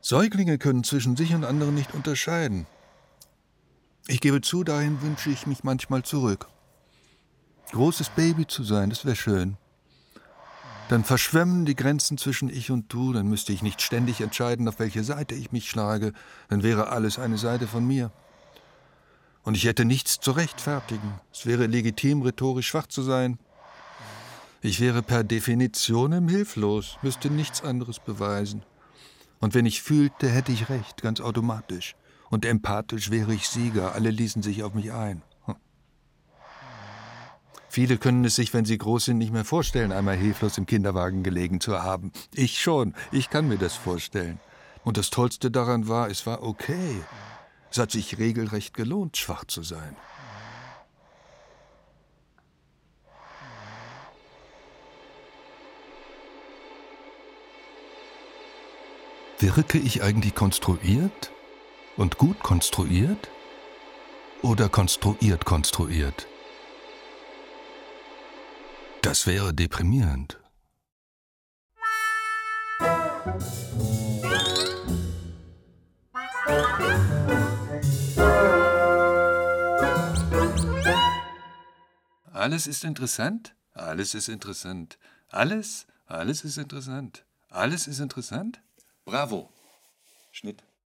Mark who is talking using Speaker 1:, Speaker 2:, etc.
Speaker 1: Säuglinge können zwischen sich und anderen nicht unterscheiden. Ich gebe zu, dahin wünsche ich mich manchmal zurück. Großes Baby zu sein, das wäre schön. Dann verschwemmen die Grenzen zwischen ich und du, dann müsste ich nicht ständig entscheiden, auf welche Seite ich mich schlage, dann wäre alles eine Seite von mir. Und ich hätte nichts zu rechtfertigen. Es wäre legitim, rhetorisch schwach zu sein. Ich wäre per Definitionem hilflos, müsste nichts anderes beweisen. Und wenn ich fühlte, hätte ich recht, ganz automatisch. Und empathisch wäre ich Sieger, alle ließen sich auf mich ein. Viele können es sich, wenn sie groß sind, nicht mehr vorstellen, einmal hilflos im Kinderwagen gelegen zu haben. Ich schon, ich kann mir das vorstellen. Und das Tollste daran war, es war okay. Es hat sich regelrecht gelohnt, schwach zu sein. Wirke ich eigentlich konstruiert? Und gut konstruiert? Oder konstruiert konstruiert? Das wäre deprimierend. Alles ist interessant? Alles ist interessant. Alles ist interessant. Alles ist interessant? Bravo. Schnitt.